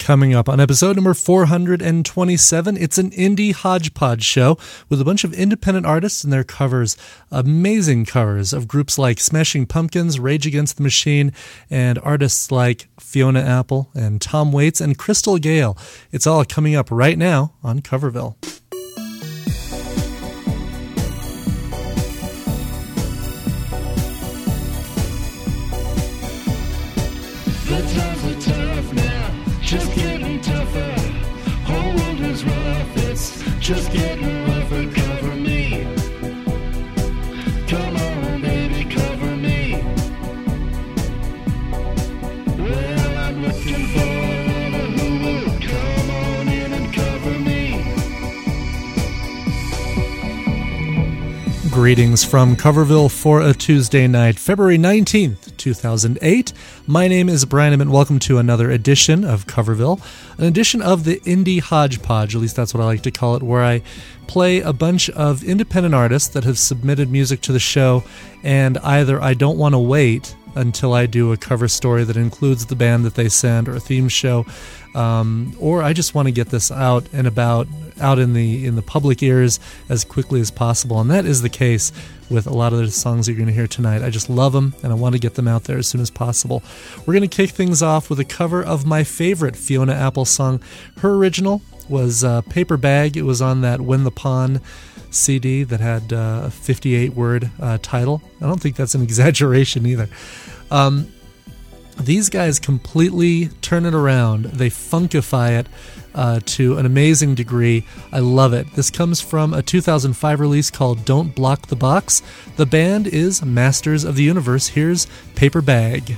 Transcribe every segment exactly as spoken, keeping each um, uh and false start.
Coming up on episode number four hundred twenty-seven, it's an indie hodgepodge show with a bunch of independent artists and their covers, amazing covers of groups like Smashing Pumpkins, Rage Against the Machine, and artists like Fiona Apple and Tom Waits and Crystal Gale. It's all coming up right now on Coverville. The times are tough now, just getting tougher. Whole world is rough, it's just getting rougher. Cover me, come on baby, cover me. Well, I'm looking for one who will come on in and cover me. Greetings from Coverville for a Tuesday night, February nineteenth, two thousand eight. My name is Brian Emmett. Welcome to another edition of Coverville, an edition of the Indie Hodgepodge, at least that's what I like to call it, where I play a bunch of independent artists that have submitted music to the show, and either I don't want to wait until I do a cover story that includes the band that they send or a theme show, um, or I just want to get this out and about, out in the in the public ears as quickly as possible, and that is the case with a lot of the songs that you're going to hear tonight. I just love them, and I want to get them out there as soon as possible. We're going to kick things off with a cover of my favorite Fiona Apple song. Her original was uh, Paper Bag. It was on that When the Pawn C D that had uh, a fifty-eight word uh, title. I don't think that's an exaggeration either. Um, these guys completely turn it around. They funkify it uh, to an amazing degree. I love it. This comes from a two thousand five release called Don't Block the Box. The band is Masters of the Universe. Here's Paper Bag.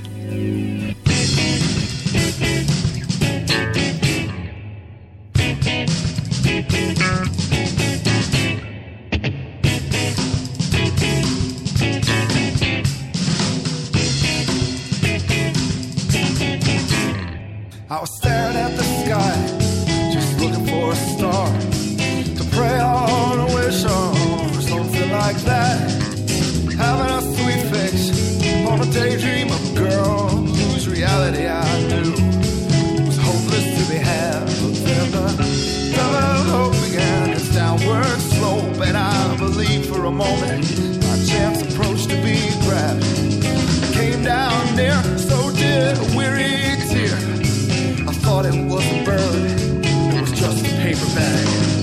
I was staring at the sky, just looking for a star to pray on, a wish on, or something like that. Having a sweet fix on a daydream of a girl whose reality I knew was hopeless to be had. But then the double hope began its downward slope, and I believed for a moment my chance approached to be grabbed. Came down near, so did a weary tear. I thought it was a bird, it was just a paper bag.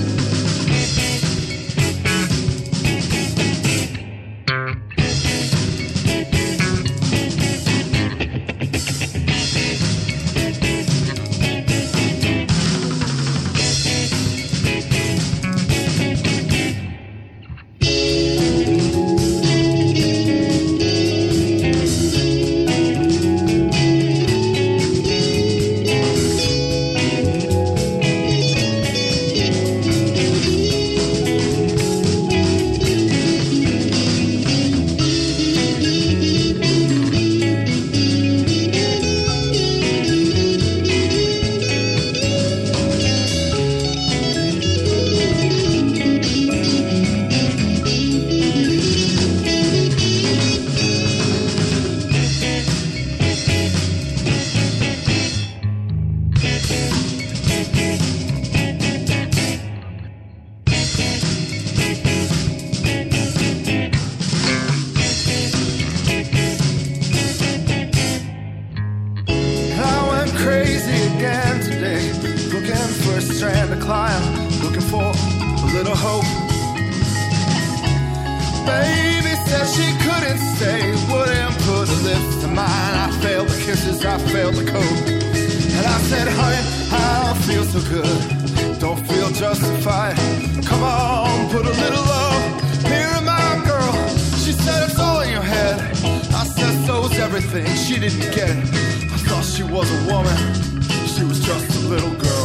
She didn't get it. I thought she was a woman. She was just a little girl.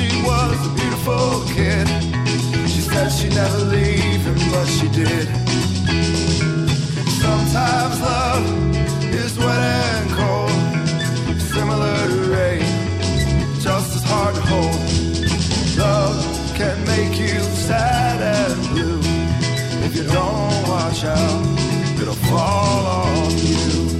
she was a beautiful kid. She said she'd never leave him, but she did. Sometimes love is wet and cold, similar to rain, just as hard to hold. Love can make you sad and blue. If you don't watch out, it'll fall on you.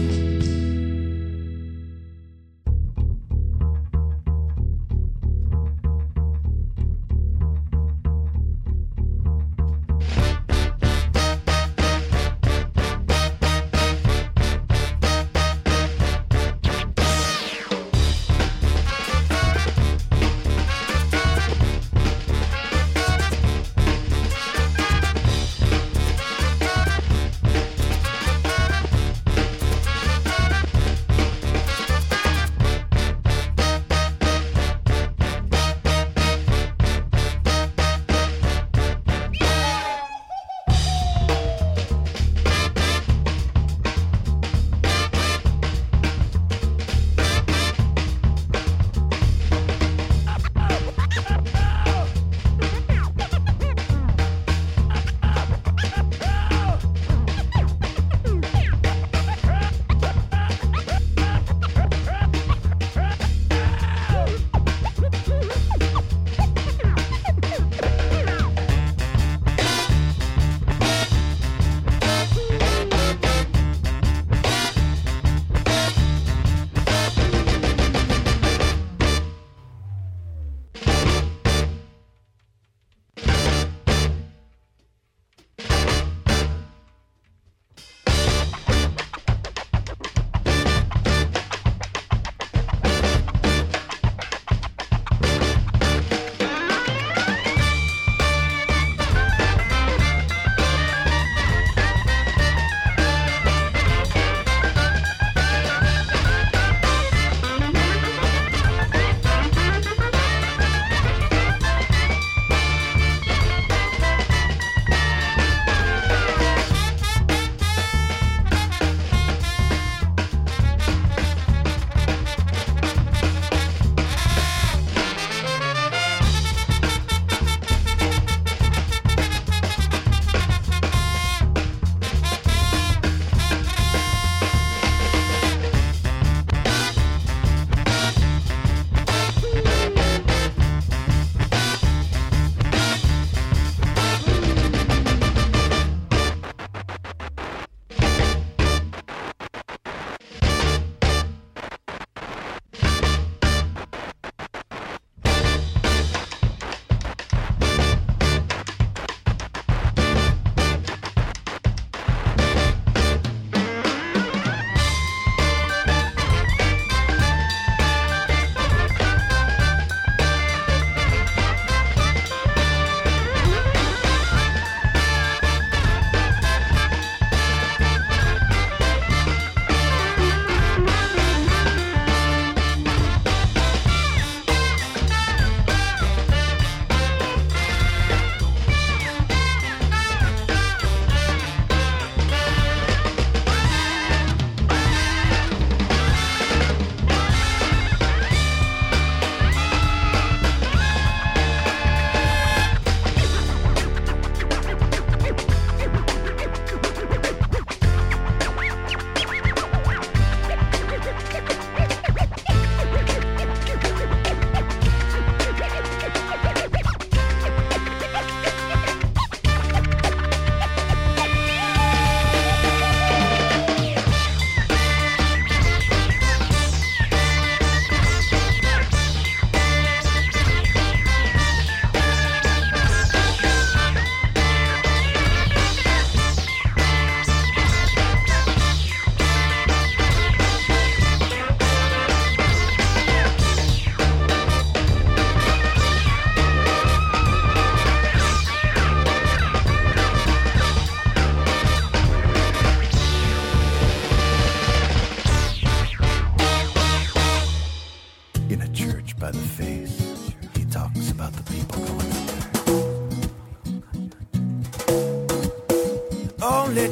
only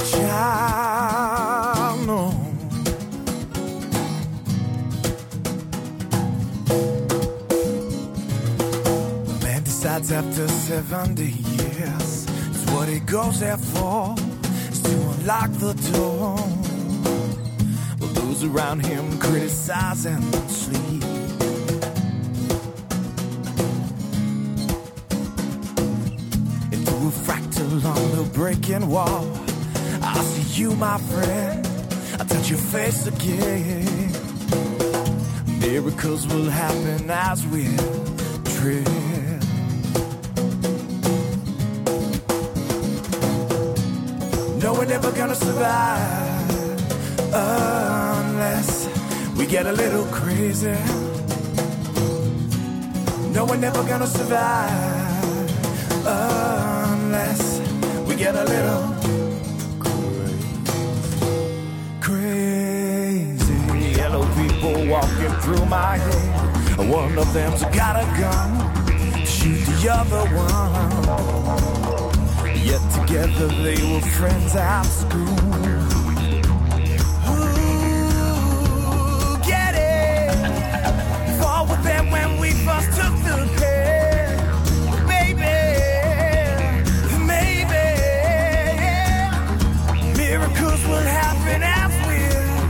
child known. seventy years is what he goes there for, is to unlock the door. Well, those around him criticize and sleep. Into a fractal on the breaking wall, I see you, my friend, I touch your face again. Miracles will happen as we tread. No, we're never gonna survive unless we get a little crazy. No, we're never gonna survive unless we get a little crazy. Yellow people walking through my head. One of them's got a gun, shoot the other one. Yet together they were friends at school. Ooh, get it? Fought with them when we first took the pen. Baby, maybe, yeah. Miracles will happen as we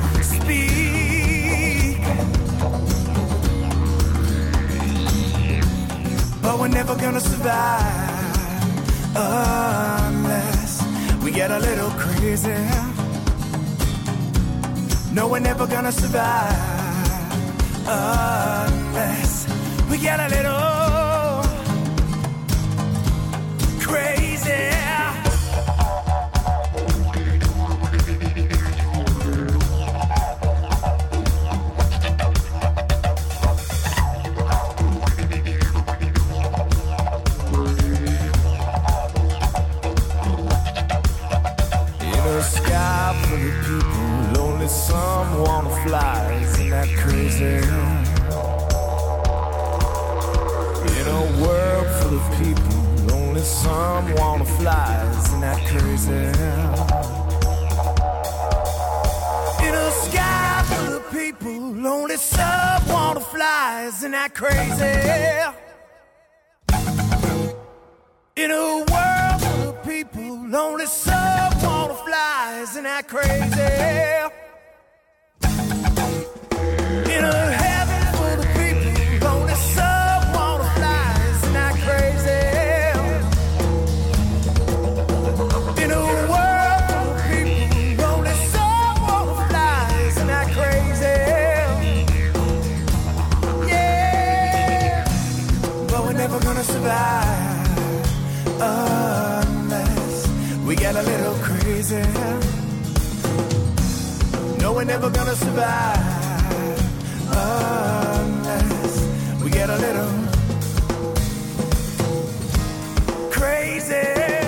speak. But we're never gonna survive unless we get a little crazy. No, we're never gonna survive unless we get a little crazy. Some wanna fly, isn't that crazy? In a world full of people, only some wanna fly, isn't that crazy? In a sky full of people, only some wanna fly, isn't that crazy? In a world full of people, only some wanna fly, isn't that crazy? In a heaven full of people, only some wanna fly, isn't that crazy? In a world full of people, only some wanna fly, isn't that crazy? Yeah, but we're never gonna survive unless we get a little crazy. No, we're never gonna survive unless we get a little crazy.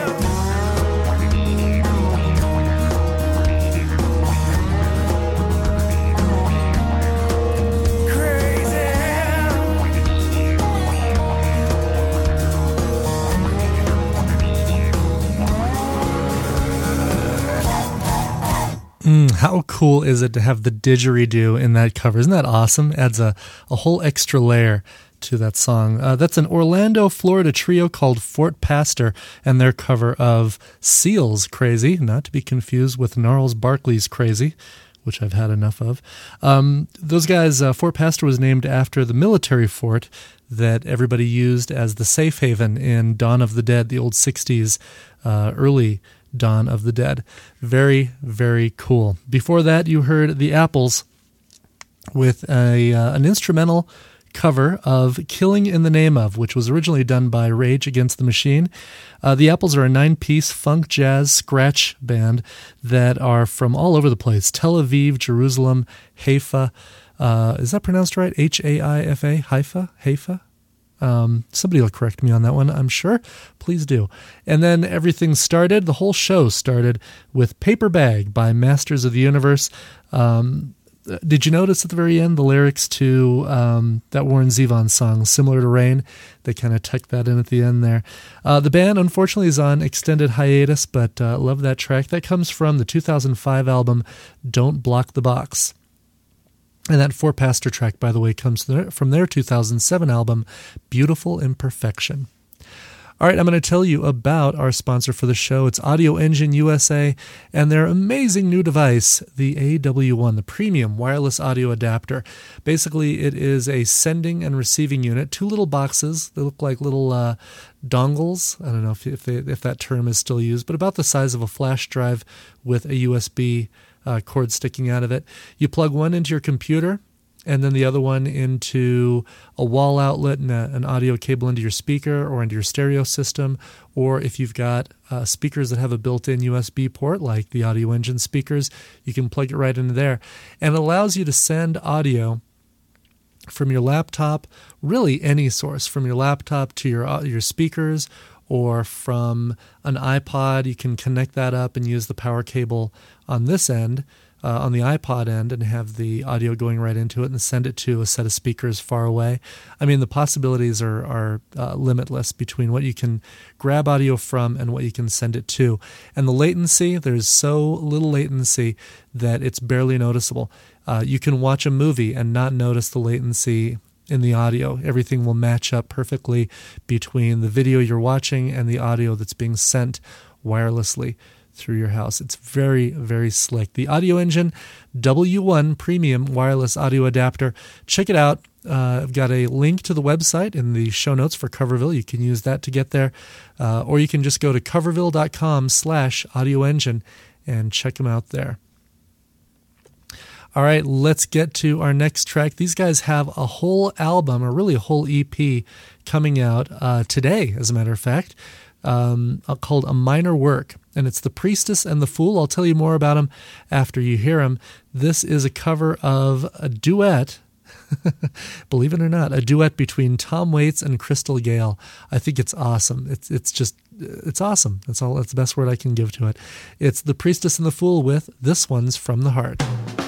Mm, how cool is it to have the didgeridoo in that cover? Isn't that awesome? Adds a, a whole extra layer to that song. Uh, that's an Orlando, Florida trio called Fort Pastor and their cover of Seal's Crazy, not to be confused with Gnarls Barkley's Crazy, which I've had enough of. Um, those guys, uh, Fort Pastor was named after the military fort that everybody used as the safe haven in Dawn of the Dead, the old sixties, uh, early Dawn of the Dead. Very, very cool. Before that, you heard the Apples with a uh, an instrumental cover of Killing in the Name Of, which was originally done by Rage Against the Machine. Uh, the Apples are a nine-piece funk jazz scratch band that are from all over the place. Tel Aviv, Jerusalem, Haifa. Uh, is that pronounced right? H A I F A? Haifa? Haifa? Um, somebody will correct me on that one, I'm sure. Please do. And then everything started, the whole show started with Paper Bag by Masters of the Universe. Um, did you notice at the very end the lyrics to um, that Warren Zevon song, Similar to Rain? They kind of tucked that in at the end there. Uh, the band, unfortunately, is on extended hiatus, but uh, love that track. That comes from the two thousand five album, Don't Block the Box. And that Fort Pastor track, by the way, comes from their two thousand seven album, Beautiful Imperfection. All right, I'm going to tell you about our sponsor for the show. It's Audio Engine U S A and their amazing new device, the A W one, the premium wireless audio adapter. Basically, it is a sending and receiving unit, two little boxes. They look like little uh, dongles. I don't know if if, they, if that term is still used, but about the size of a flash drive with a U S B uh, cord sticking out of it. You plug one into your computer, and then the other one into a wall outlet and a, an audio cable into your speaker or into your stereo system. Or if you've got uh, speakers that have a built-in U S B port, like the Audio Engine speakers, you can plug it right into there. And it allows you to send audio from your laptop, really any source, from your laptop to your uh, your speakers, or from an iPod. You can connect that up and use the power cable on this end, Uh, on the iPod end, and have the audio going right into it and send it to a set of speakers far away. I mean, the possibilities are, are uh, limitless between what you can grab audio from and what you can send it to. And the latency, there's so little latency that it's barely noticeable. Uh, you can watch a movie and not notice the latency in the audio. Everything will match up perfectly between the video you're watching and the audio that's being sent wirelessly through your house. It's very, very slick. The Audio Engine W one Premium Wireless Audio Adapter. Check it out. Uh, I've got a link to the website in the show notes for Coverville. You can use that to get there. Uh, or you can just go to coverville.com slash audio engine and check them out there. All right, let's get to our next track. These guys have a whole album, or really a whole E P, coming out uh, today, as a matter of fact, um, called A Minor Work. And it's The Priestess and the Fool. I'll tell you more about them after you hear them. This is a cover of a duet, believe it or not, a duet between Tom Waits and Crystal Gayle. I think it's awesome. It's it's just, it's awesome. That's all. That's the best word I can give to it. It's The Priestess and the Fool with This One's From the Heart.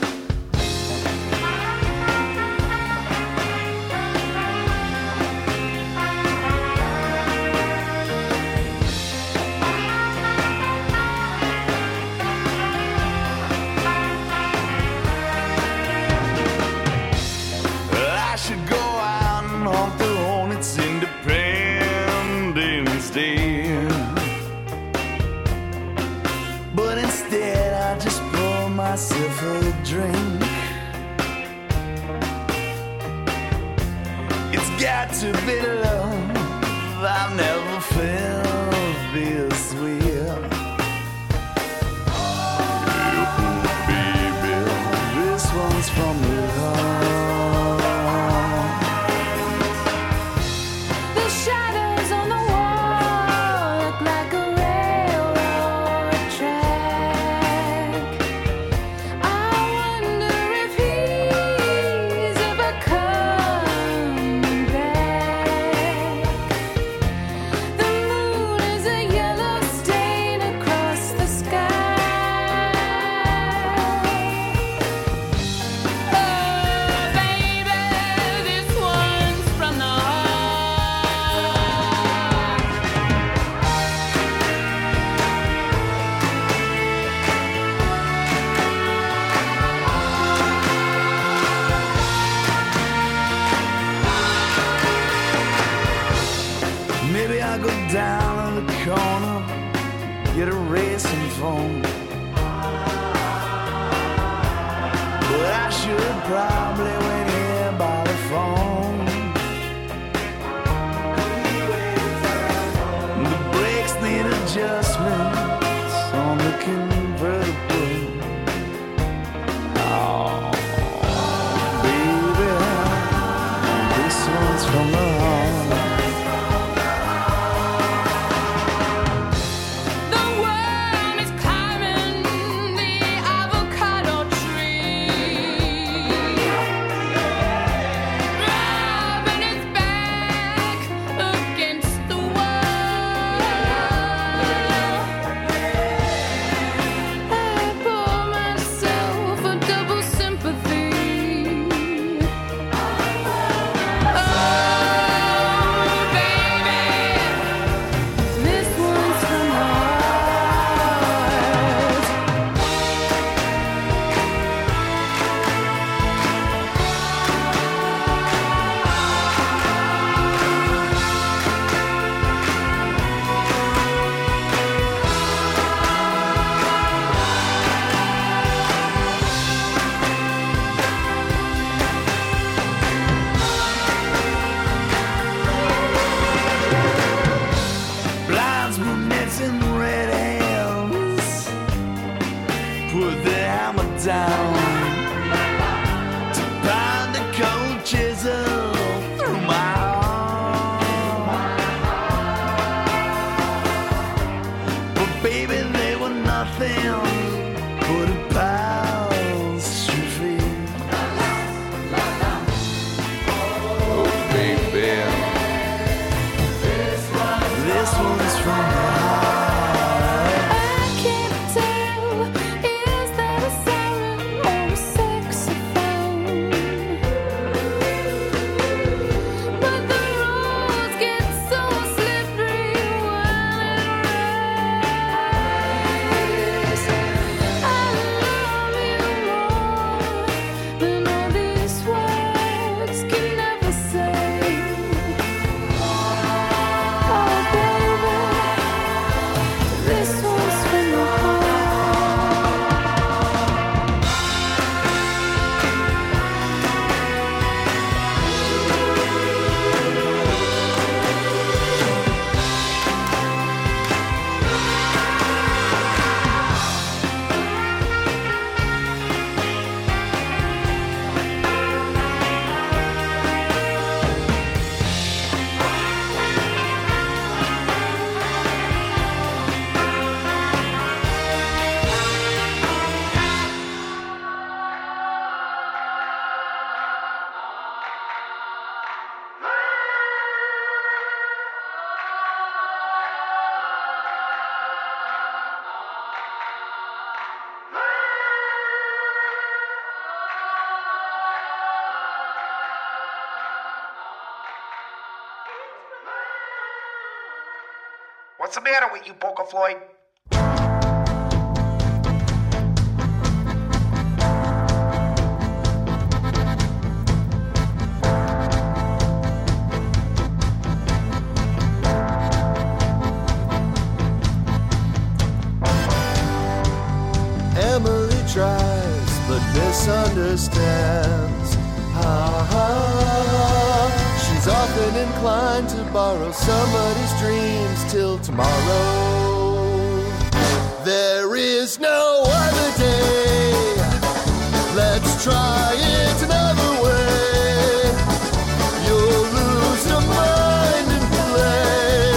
Myself a drink. It's got to be love. I've never felt this sweet. Oh, baby, this one's from the heart. The shadows on the wall look like a railroad track. Down in the corner, get a racing phone. But I should probably wait here by the phone. The brakes need adjustments on the convertible. Oh, baby, this one's from the heart. Avocado tree. baby, they were nothing but a apostrophe. Oh, baby, this one's from the heart. I can't tell, is that a siren or a saxophone? But the roads get so slippery while it rains. I love you more than all these words can never say. Oh, baby, this one's from the heart. What's the matter with you, Poker Floyd? Emily tries but misunderstands. Ha ha. She's often inclined to borrow somebody's dreams till tomorrow. There is no other day. Let's try it another way. You'll lose your mind and play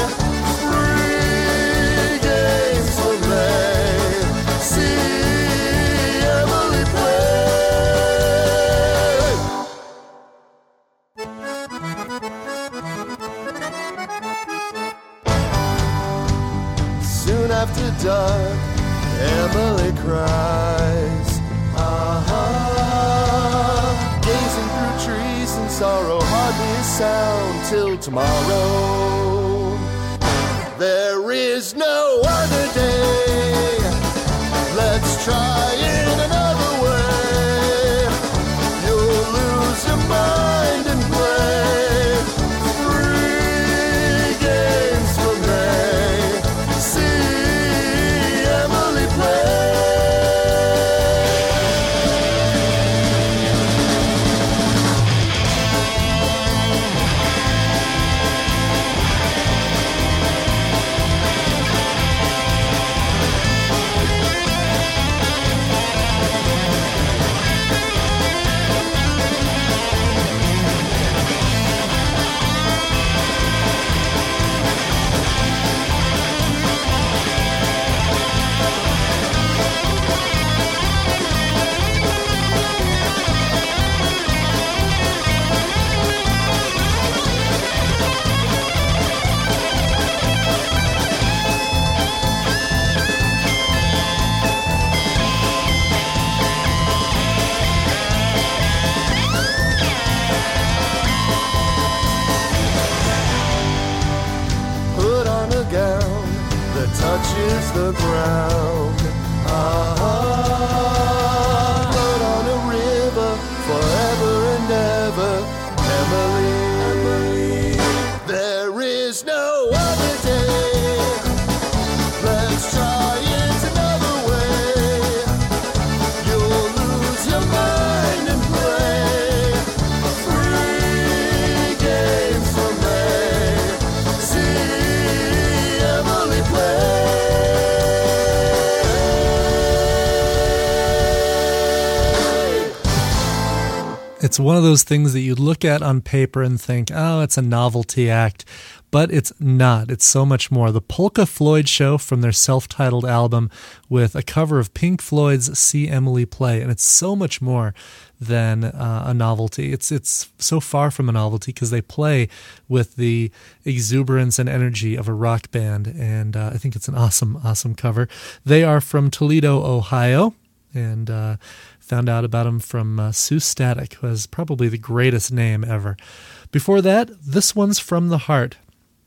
free games for play. See Emily play. Soon after dark, Emily cries. Ah-ha. Gazing through trees in sorrow, hardly a sound till tomorrow. There is no other day. Let's try it another way. You'll lose your mind and play free games for May. See Emily play. Put on a gown that touches the ground. Ah, float on a river forever and ever. Emily, Emily, there is no other day. Let's try it another way. You'll lose your mind and play free games for May. See Emily play. It's one of those things that you look at on paper and think, oh, it's a novelty act, but it's not. It's so much more. The Polka Floyd Show from their self-titled album with a cover of Pink Floyd's See Emily Play, and it's so much more than uh, a novelty. It's it's so far from a novelty because they play with the exuberance and energy of a rock band, and uh, I think it's an awesome, awesome cover. They are from Toledo, Ohio, and uh, found out about them from uh, Sue Static, who has probably the greatest name ever. Before that, this one's From the Heart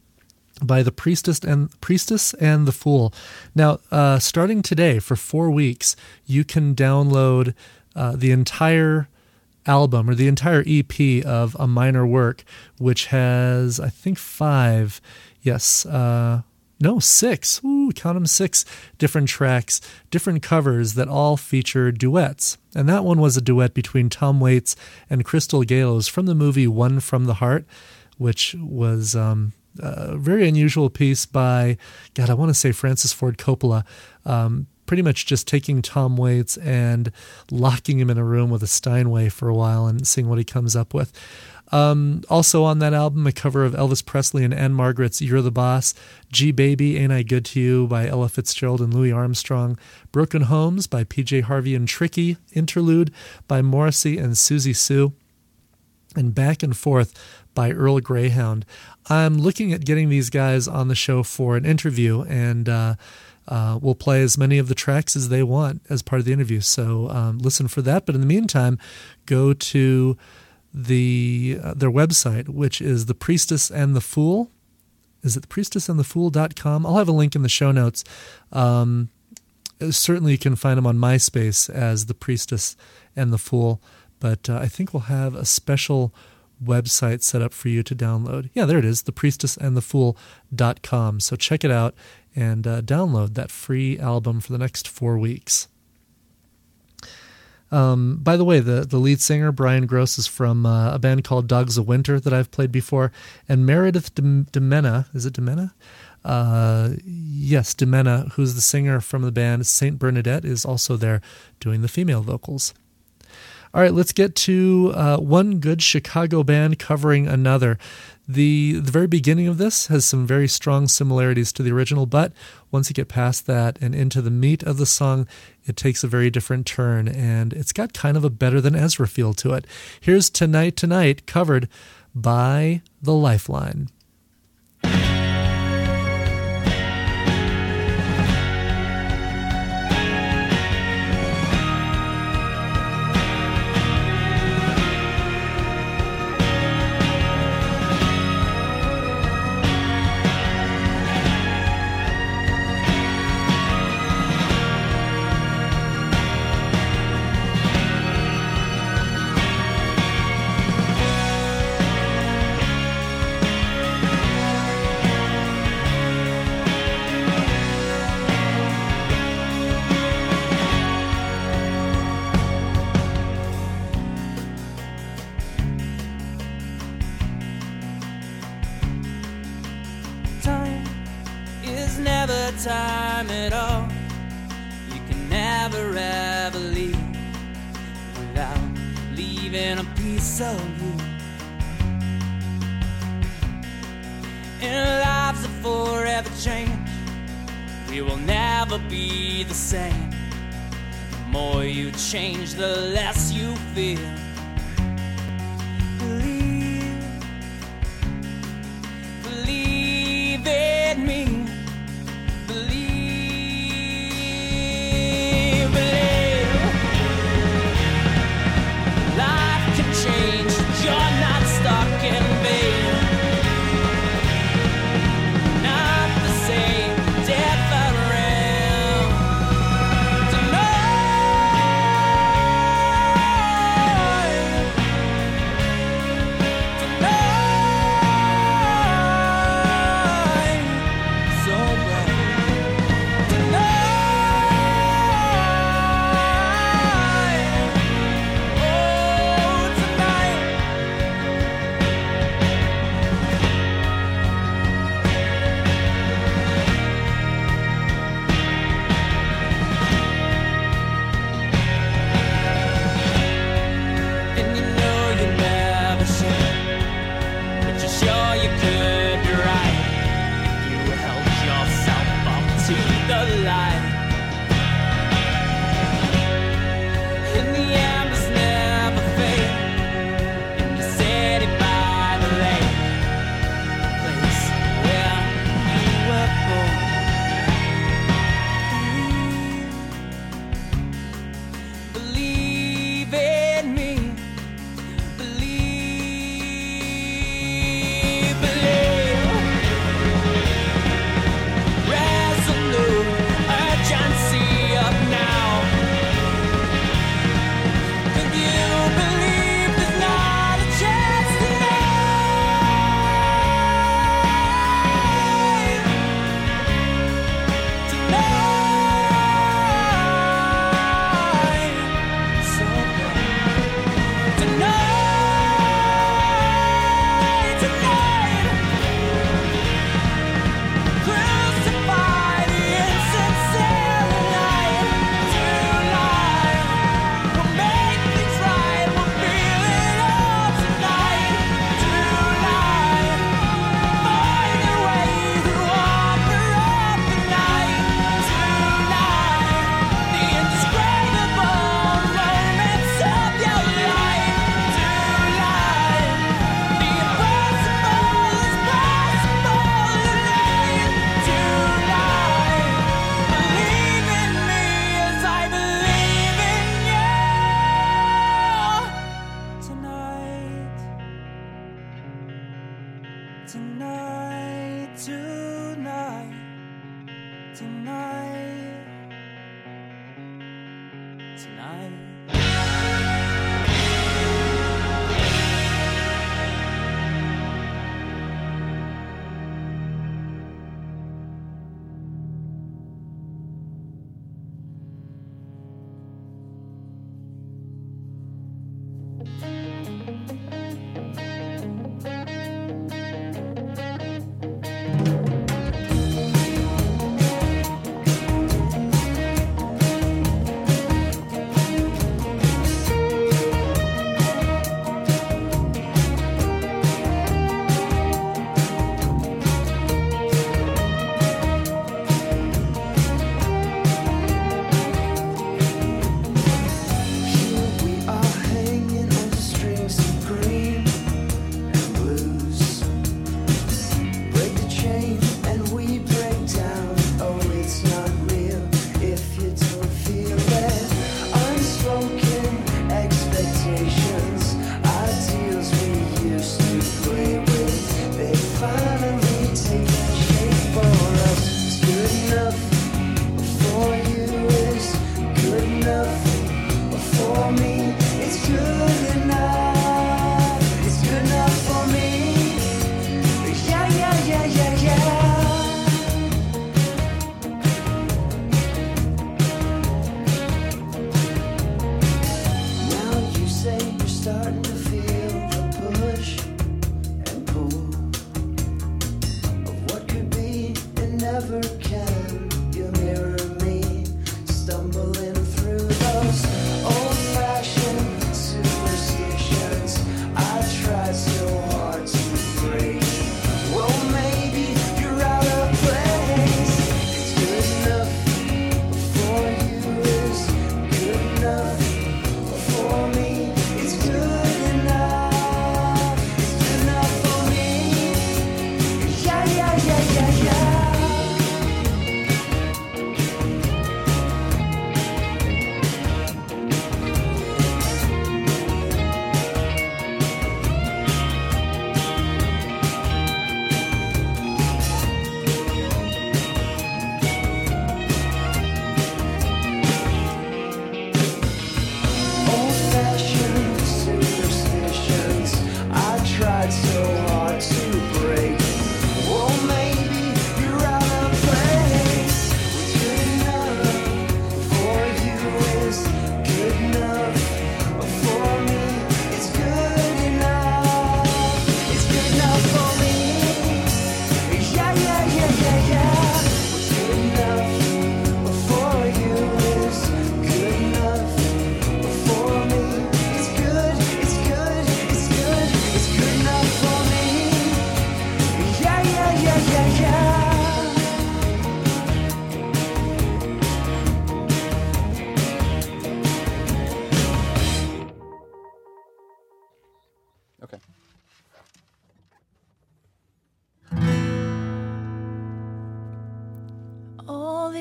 by the Priestess and Priestess and the Fool. Now, uh, starting today for four weeks, you can download uh, the entire album or the entire E P of A Minor Work, which has, I think, five, yes, uh, no, six, ooh, count them, six different tracks, different covers that all feature duets. And that one was a duet between Tom Waits and Crystal Galos from the movie One from the Heart, which was um, a very unusual piece by, God, I want to say Francis Ford Coppola, um, pretty much just taking Tom Waits and locking him in a room with a Steinway for a while and seeing what he comes up with. Um, also on that album, a cover of Elvis Presley and Anne Margaret's You're the Boss, G Baby, Ain't I Good to You by Ella Fitzgerald and Louis Armstrong, Broken Homes by P J Harvey and Tricky, Interlude by Morrissey and Susie Sue, and Back and Forth by Earl Greyhound. I'm looking at getting these guys on the show for an interview, and uh, uh, we'll play as many of the tracks as they want as part of the interview, so um, listen for that. But in the meantime, go to the uh, their website, which is The Priestess and the Fool. Is it the priestess and the fool dot com? I'll have a link in the show notes. Um, certainly you can find them on MySpace as The Priestess and the Fool, but uh, I think we'll have a special website set up for you to download. Yeah, there it is, the priestess and the fool dot com. So check it out and uh, download that free album for the next four weeks. Um, by the way, the, the lead singer, Brian Gross, is from uh, a band called Dogs of Winter that I've played before. And Meredith DeMena, is it DeMena? Uh, yes, DeMena, who's the singer from the band Saint Bernadette, is also there doing the female vocals. All right, let's get to uh, one good Chicago band covering another. The the very beginning of this has some very strong similarities to the original, but once you get past that and into the meat of the song, it takes a very different turn, and it's got kind of a Better Than Ezra feel to it. Here's Tonight Tonight, covered by The Lifeline. Time at all, you can never ever leave without leaving a piece of you. And life's a forever change, we will never be the same. The more you change, the less you feel. Believe, believe in me. the light. And the embers never fade. And you set it by the lake, place where you were born. Believe in me. Believe, believe. Resolute urgency of now. If you believe there's not a chance tonight, tonight, so good. Tonight, tonight, crucify the insincere night. Tonight, we'll make things right. We'll feel it all tonight. Tonight, find a way to offer up the night. Tonight, the indescribable moments of your life. Tonight, the impossible is possible tonight. Tonight, believe in me as I believe in you. Tonight, tonight, tonight, tonight, tonight.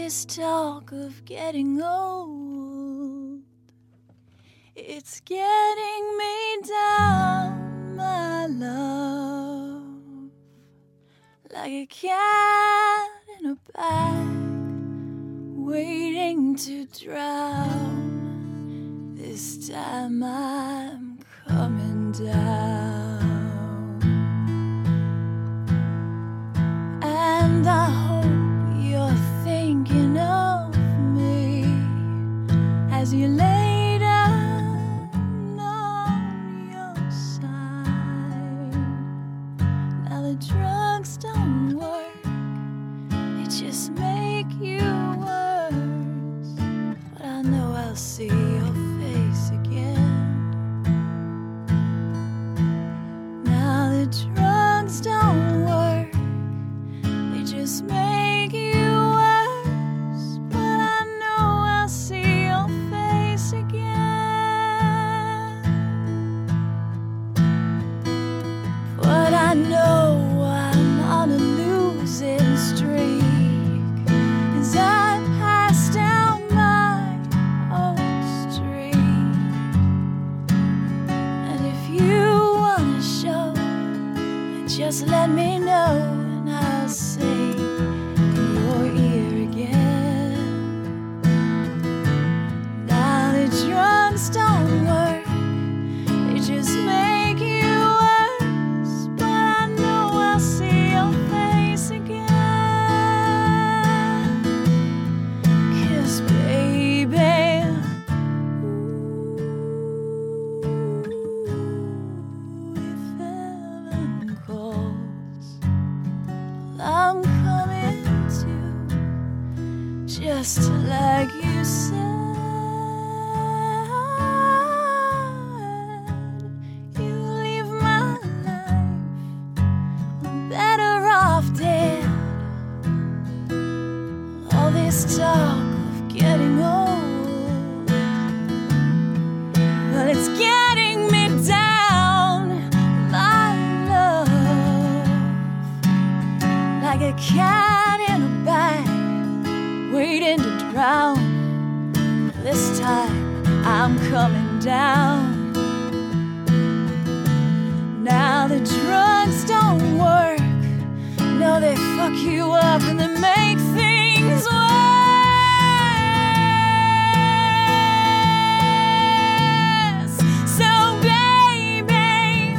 this talk of getting old, it's getting me down, my love, like a cat in a bag, waiting to drown. This time I'm coming down. And I hope you're thinking of me as you lay down on your side. Now the drugs don't work, they just make you worse. But I know I'll see your face again. Now the drugs don't work, they just make you worse. But I know I'll see your face again. But I know I'm on a losing streak as I pass down my old street. And if you wanna show, just let me know. I'll say in your ear again. Now the drugs don't work, they just make you worse. But I know I'll see your face again. 'Cause baby, ooh, if heaven calls, I'm coming to, just like you said. You leave my life, I'm better off dead. All this talk of getting old, well, it's getting me down, my love, like a cat in a bag, waiting to drown. This time I'm coming down. Now the drugs don't work, no, they fuck you up and they make things worse. So baby,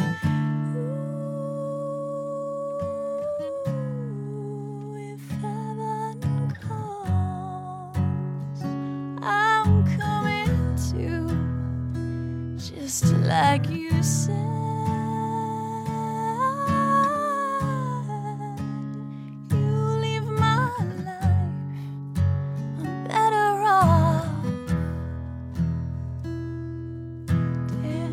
ooh, if heaven calls, I'm coming to, just like you said. You leave my life, I'm better off dead.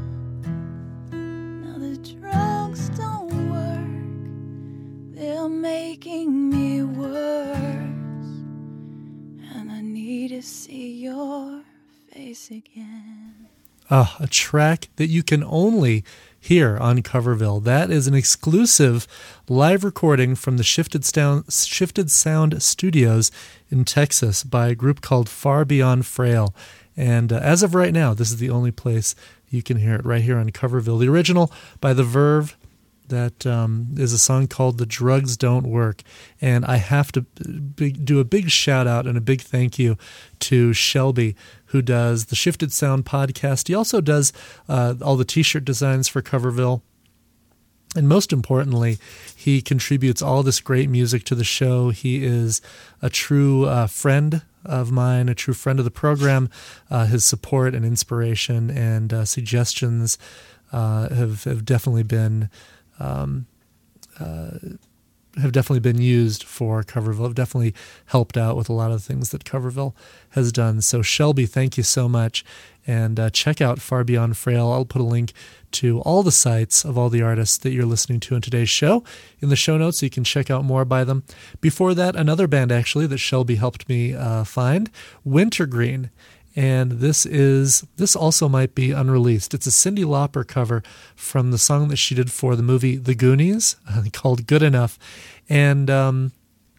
Now the drugs don't work, they're making me worse. And I need to see your face again. Ah, a track that you can only hear on Coverville. That is an exclusive live recording from the Shifted Sound, Shifted Sound Studios in Texas by a group called Far Beyond Frail. And uh, as of right now, this is the only place you can hear it, right here on Coverville. The original by The Verve, that um, is a song called The Drugs Don't Work. And I have to big, do a big shout out and a big thank you to Shelby, who does the Shifted Sound podcast. He also does uh, all the t-shirt designs for Coverville. And most importantly, he contributes all this great music to the show. He is a true uh, friend of mine, a true friend of the program. Uh, his support and inspiration and uh, suggestions uh, have, have definitely been um, uh, have definitely been used for Coverville, have definitely helped out with a lot of the things that Coverville has done. So Shelby, thank you so much. And uh, check out Far Beyond Frail. I'll put a link to all the sites of all the artists that you're listening to in today's show in the show notes, so you can check out more by them. Before that, another band actually that Shelby helped me uh, find, Wintergreen. And this is this also might be unreleased. It's a Cyndi Lauper cover from the song that she did for the movie The Goonies, uh, called Good Enough. And um,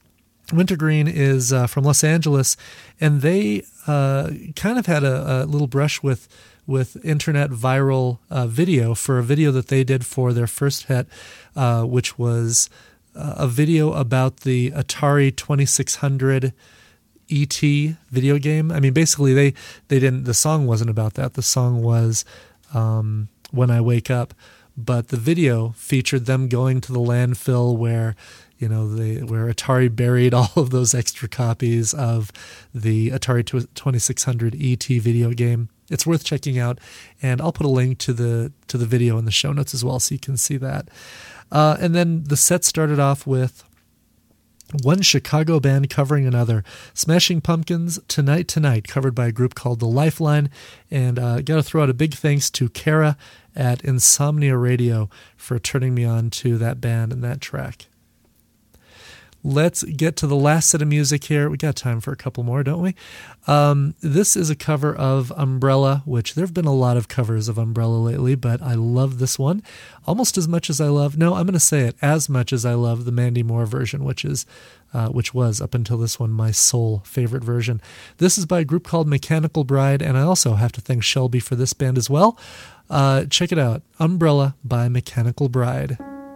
Wintergreen is uh, from Los Angeles, and they uh, kind of had a, a little brush with with internet viral uh, video for a video that they did for their first hit, uh, which was uh, a video about the Atari twenty-six hundred E T video game. I mean, basically, they, they didn't. The song wasn't about that. The song was um, When I Wake Up, but the video featured them going to the landfill where, you know, they, where Atari buried all of those extra copies of the Atari twenty-six hundred E T video game. It's worth checking out, and I'll put a link to the to the video in the show notes as well, so you can see that. Uh, and then the set started off with one Chicago band covering another. Smashing Pumpkins' Tonight Tonight, covered by a group called The Lifeline. And uh, got to throw out a big thanks to Kara at Insomnia Radio for turning me on to that band and that track. Let's get to the last set of music here. We got time for a couple more, don't we? Um, this is a cover of Umbrella, which there have been a lot of covers of Umbrella lately, but I love this one almost as much as I love, no, I'm going to say it, as much as I love the Mandy Moore version, which is, uh, which was, up until this one, my sole favorite version. This is by a group called Mechanical Bride, and I also have to thank Shelby for this band as well. Uh, check it out, Umbrella by Mechanical Bride.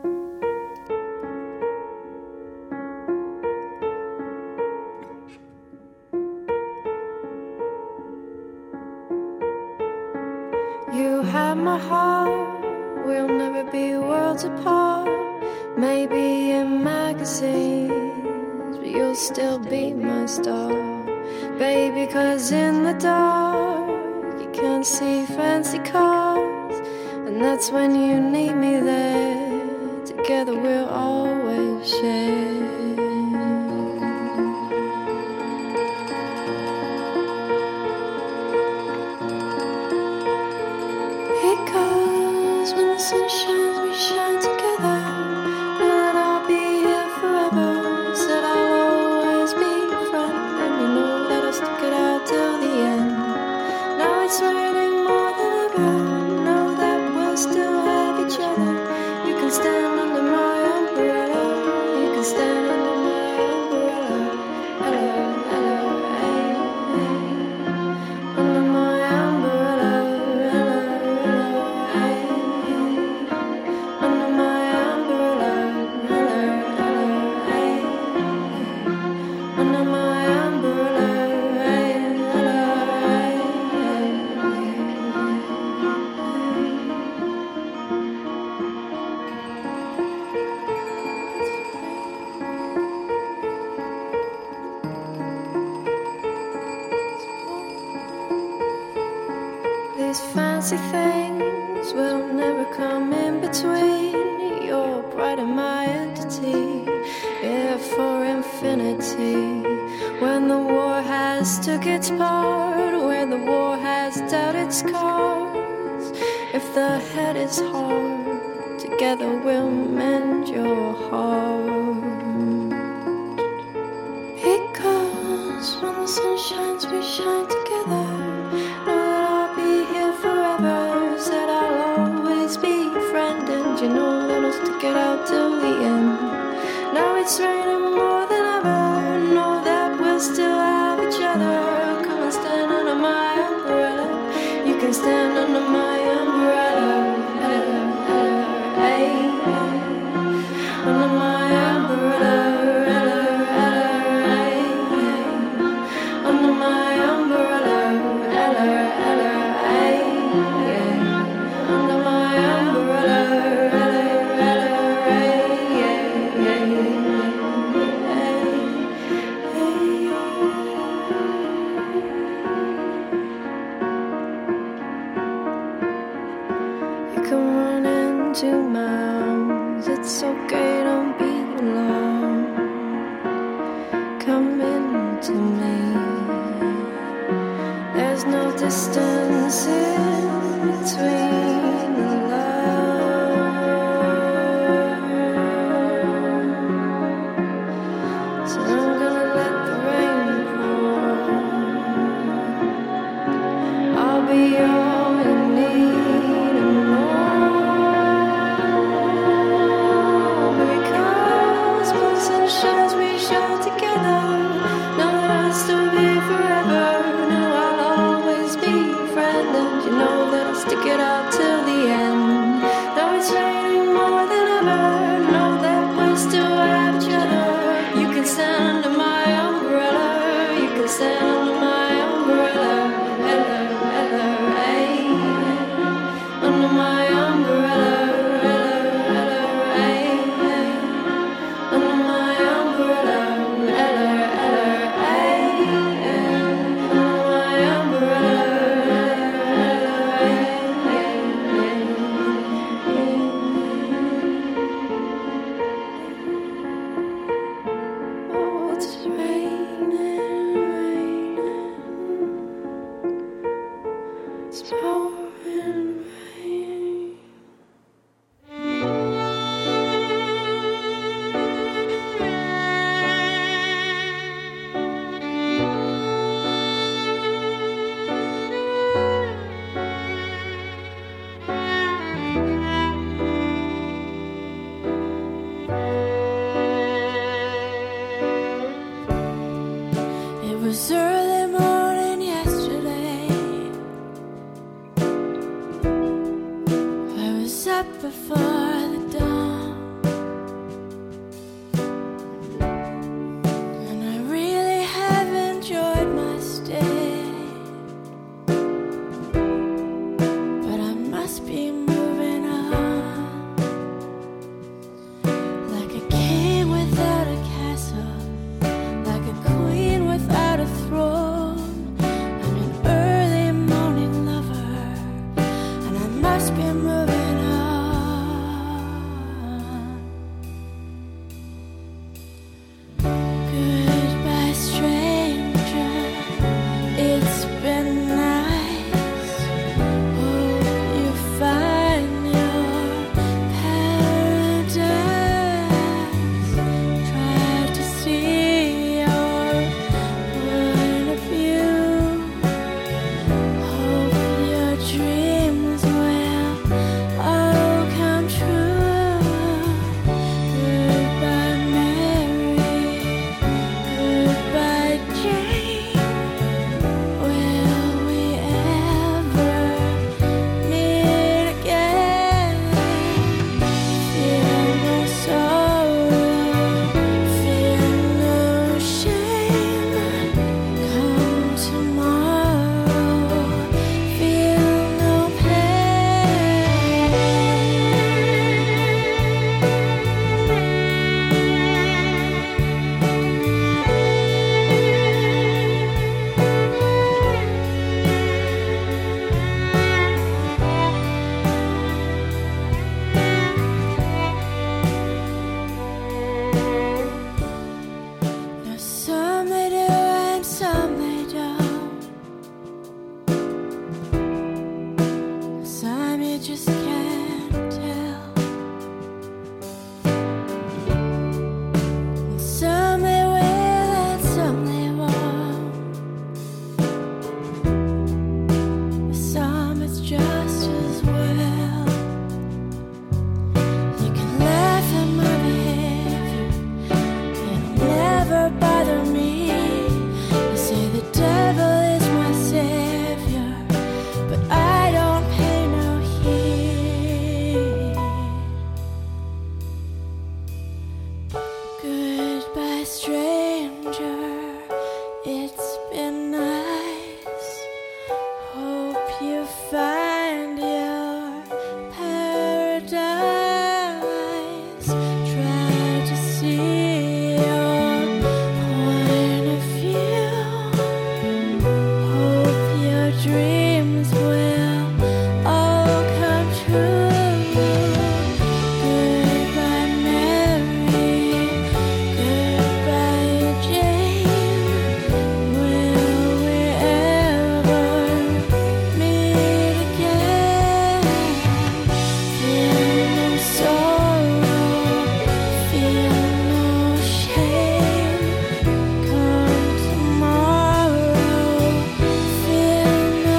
You have my heart, we'll never be worlds apart. Maybe in magazines, but you'll still be my star. Baby, 'cause in the dark, you can't see fancy cars. And that's when you need me there, together we'll always share. Because when the sun shines, we shine together. Know that I'll be here forever. Said I'll always be your friend, and you know that I'll stick it out till the end. Now it's raining more than ever. Know that we'll still have each other. You can stand under my umbrella. You can stand under my umbrella. Hello, hello, hey, hey. Under my umbrella. These fancy things will never come in between. You're bright in my entity, yeah, for infinity. When the war has took its part, when the war has dealt its cards, if the head is hard, together we'll mend your heart. Because when the sun shines, we shine together. Said I'll always be your friend, and you know that I'll stick it out till the end. Now it's raining more than ever. Know that we'll still have each other. Come and stand under my umbrella. You can stand under my umbrella. Hello, hello, hey, hey. Under my umbrella. Hello, hello, hey, hey. Under my umbrella. Hello, hello, hey. Under my umbrella, hello, hello, hey, yeah, yeah, hey, hey. You can run into my arms, it's okay, don't be alone. Come into me, there's no distance in between. Shines, we shine together. before the dawn. And I really have enjoyed my stay, but I must be moving on. Like a king without a castle, like a queen without a throne. I'm an early morning lover, and I must be moving on. Goodbye, stranger. It's been nice. Hope you find your paradise. Try to see your point of view. Hope your dreams will all come true. Goodbye, Mary. Goodbye, Jane. Will we ever meet again? Feel no sorrow, feel no shame. Come tomorrow, feel no Now some they do and some they don't. Some you just can't tell. And some they will and some they won't. Some it's just as well. You can laugh at my behavior, it'll never bother me. You say the devil is my savior, but I don't pay no heed. Goodbye, stranger. It's been nice. Hope you find your paradise. Try to see your point of view. Hope your dreams will all come true. Goodbye, Mary. Goodbye, Jane. Will we ever meet again? Feel no sorrow, feel no shame. Come tomorrow, feel no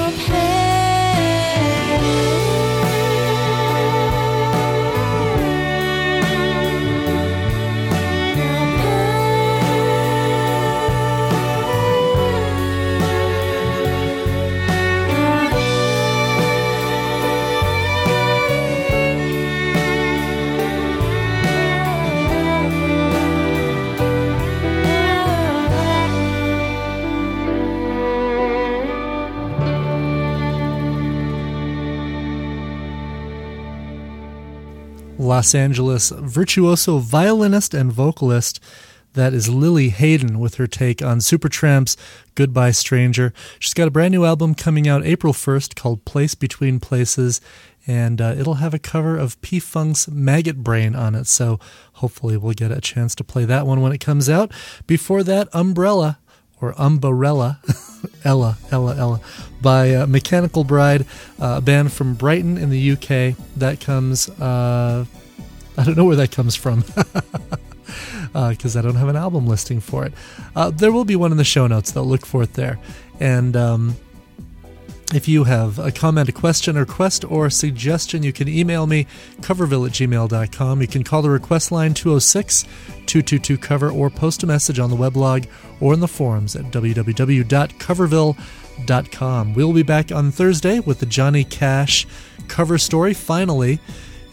Los Angeles virtuoso violinist and vocalist. That is Lily Hayden with her take on Supertramp's Goodbye Stranger. She's got a brand new album coming out April first called Place Between Places, and uh, it'll have a cover of P-Funk's Maggot Brain on it, so hopefully we'll get a chance to play that one when it comes out. Before that, Umbrella, or Umbrella, Ella, Ella, Ella, by uh, Mechanical Bride, uh, a band from Brighton in the U K. That comes, uh, I don't know where that comes from, because uh, I don't have an album listing for it. Uh, there will be one in the show notes, though. Look for it there. And um, if you have a comment, a question, or request, or suggestion, you can email me, coverville at gmail dot com. You can call the request line two oh six, two two two, cover, or post a message on the weblog or in the forums at w w w dot coverville dot com. We'll be back on Thursday with the Johnny Cash cover story, finally.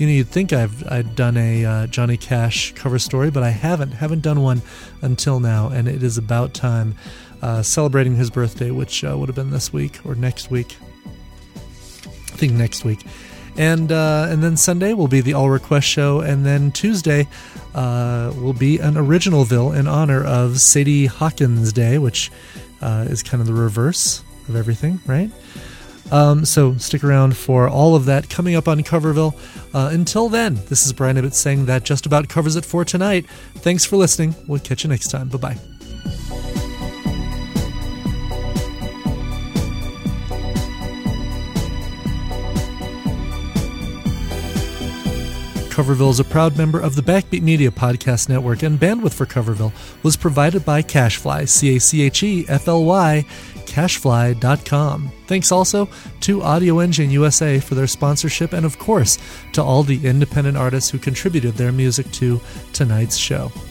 You know, you'd think I've I'd done a uh, Johnny Cash cover story, but I haven't. Haven't done one until now, and it is about time. Uh, celebrating his birthday, which uh, would have been this week or next week. I think next week. And uh, and then Sunday will be the All Request Show, and then Tuesday uh, will be an Originalville in honor of Sadie Hawkins Day, which uh, is kind of the reverse of everything, right? Um, so stick around for all of that coming up on Coverville. Uh, until then, this is Brian Ibbott saying that just about covers it for tonight. Thanks for listening. We'll catch you next time. Bye-bye. Coverville is a proud member of the Backbeat Media Podcast Network, and bandwidth for Coverville was provided by CacheFly, C A C H E F L Y, cachefly dot com. Thanks also to Audio Engine U S A for their sponsorship, and of course, to all the independent artists who contributed their music to tonight's show.